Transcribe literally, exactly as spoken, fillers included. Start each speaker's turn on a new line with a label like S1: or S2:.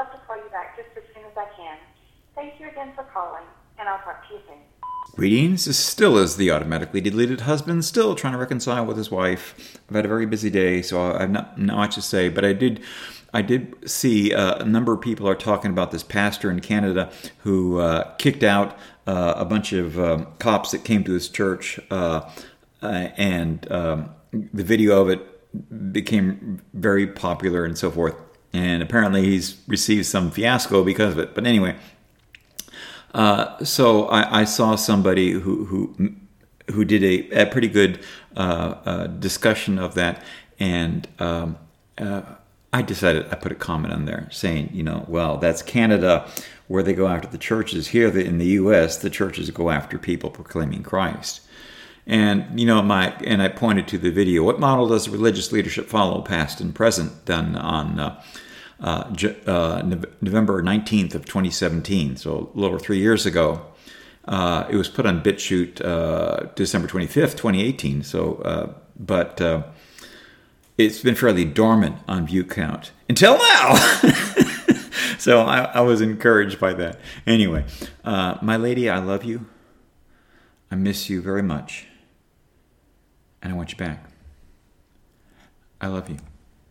S1: love to call you back just as soon as I can. Thank you again for calling, and I'll talk to you soon.
S2: Greetings. This still is the automatically deleted husband, still trying to reconcile with his wife. I've had a very busy day, so I have not, not much to say, but I did I did see uh, a number of people are talking about this pastor in Canada who uh, kicked out uh, a bunch of um, cops that came to his church, uh, uh, and um, the video of it became very popular and so forth. And apparently he's received some fiasco because of it. But anyway, uh, so I, I saw somebody who who who did a, a pretty good uh, uh, discussion of that, and um, uh, I decided I put a comment on there saying, you know, well, that's Canada where they go after the churches. Here in the U S, the churches go after people proclaiming Christ. And, you know, my and I pointed to the video. What model does religious leadership follow, past and present, done on uh, uh, uh, November nineteenth of twenty seventeen, so a little over three years ago. Uh, it was put on BitChute uh, December twenty-fifth, twenty eighteen. So, uh, but uh, it's been fairly dormant on view count until now. So I, I was encouraged by that. Anyway, uh, my lady, I love you. I miss you very much. And I want you back. I love you.